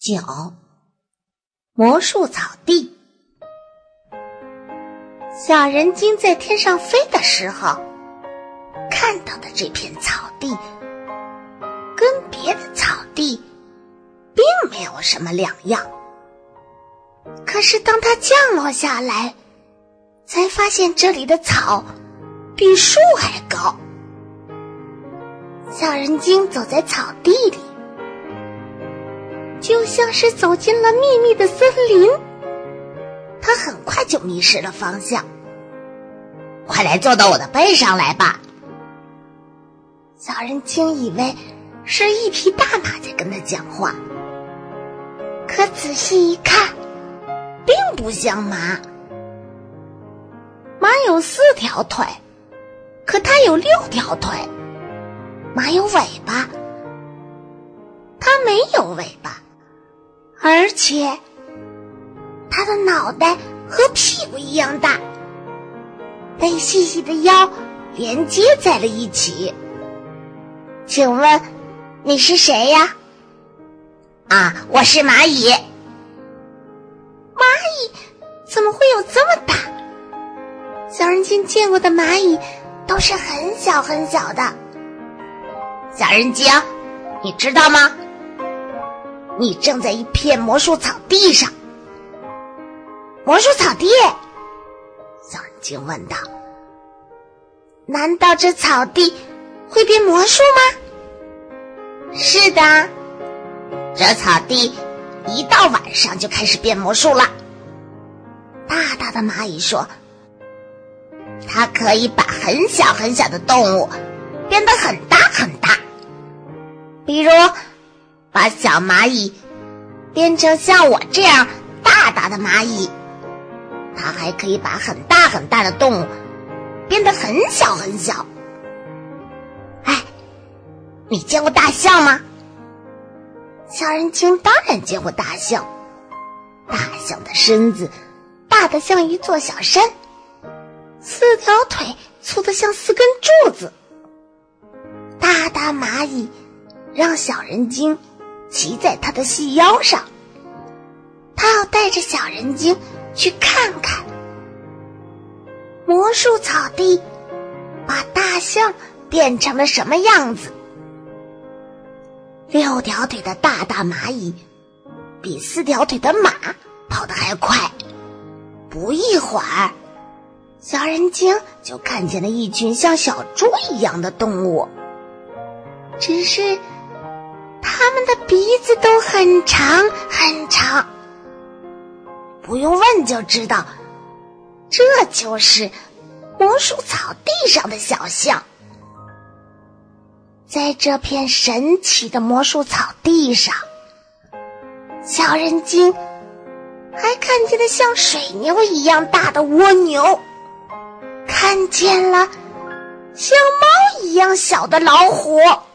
9. 魔术草地。小人精在天上飞的时候，看到的这片草地跟别的草地并没有什么两样。可是当它降落下来，才发现这里的草比树还高。小人精走在草地里，就像是走进了秘密的森林。他很快就迷失了方向。 快来坐到我的背上来吧！ 小人精以为是一匹大马在跟他讲话，可仔细一看，并不像马。马有4条腿，可它有6条腿。马有尾巴，它没有尾巴，而且它的脑袋和屁股一样大，被细细的腰连接在了一起。请问你是谁呀？ 我是蚂蚁。 蚂蚁怎么会有这么大？小人精见过的蚂蚁都是很小很小的。 小人精，你知道吗？ 你正在一片魔术草地上。 魔术草地？ 小人精问道。难道这草地会变魔术吗？ 是的，这草地一到晚上就开始变魔术了。 大大的蚂蚁说， 它可以把很小很小的动物变得很大很大，比如把小蚂蚁变成像我这样大大的蚂蚁。它还可以把很大很大的动物变得很小很小。你见过大象吗？ 小人精当然见过大象。大象的身子大得像一座小山，4条腿粗得像4根柱子。大大蚂蚁让小人精骑在它的细腰上，它要带着小人精去看看魔术草地把大象变成了什么样子。6条腿的大大蚂蚁比4条腿的马跑得还快。不一会儿，小人精就看见了一群像小猪一样的动物，只是它们的鼻子都很长很长。不用问就知道，这就是魔术草地上的小象。在这片神奇的魔术草地上，小人精还看见了像水牛一样大的蜗牛，看见了像猫一样小的老虎。